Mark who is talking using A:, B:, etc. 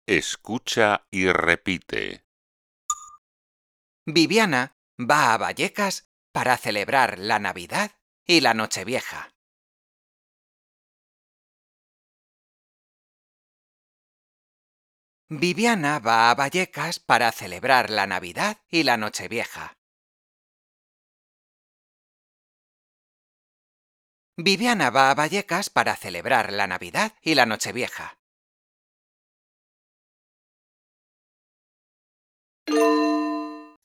A: Escucha y repite.
B: Viviana va a Vallecas para celebrar la Navidad y la Nochevieja. Viviana va a Vallecas para celebrar la Navidad y la Nochevieja. Viviana va a Vallecas para celebrar la Navidad y la Nochevieja.